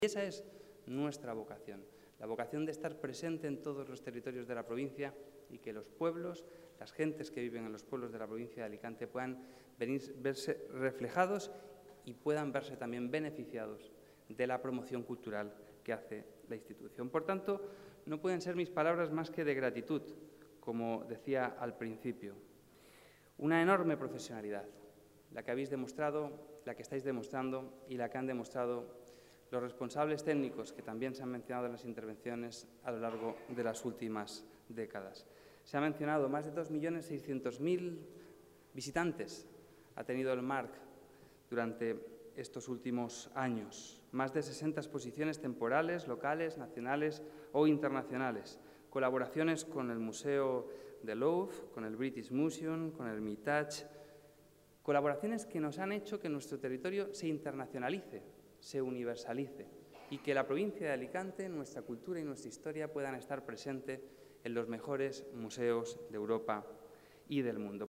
Y esa es nuestra vocación, la vocación de estar presente en todos los territorios de la provincia y que los pueblos, las gentes que viven en los pueblos de la provincia de Alicante puedan verse reflejados y puedan verse también beneficiados de la promoción cultural que hace la institución. Por tanto, no pueden ser mis palabras más que de gratitud, como decía al principio. Una enorme profesionalidad, la que habéis demostrado, la que estáis demostrando y la que han demostrado los responsables técnicos que también se han mencionado en las intervenciones a lo largo de las últimas décadas. Se ha mencionado más de 2.600.000 visitantes ha tenido el MARC durante estos últimos años, más de 60 exposiciones temporales, locales, nacionales o internacionales, colaboraciones con el Museo del Louvre, con el British Museum, con el Hermitage, colaboraciones que nos han hecho que nuestro territorio se internacionalice, se universalice y que la provincia de Alicante, nuestra cultura y nuestra historia puedan estar presentes en los mejores museos de Europa y del mundo.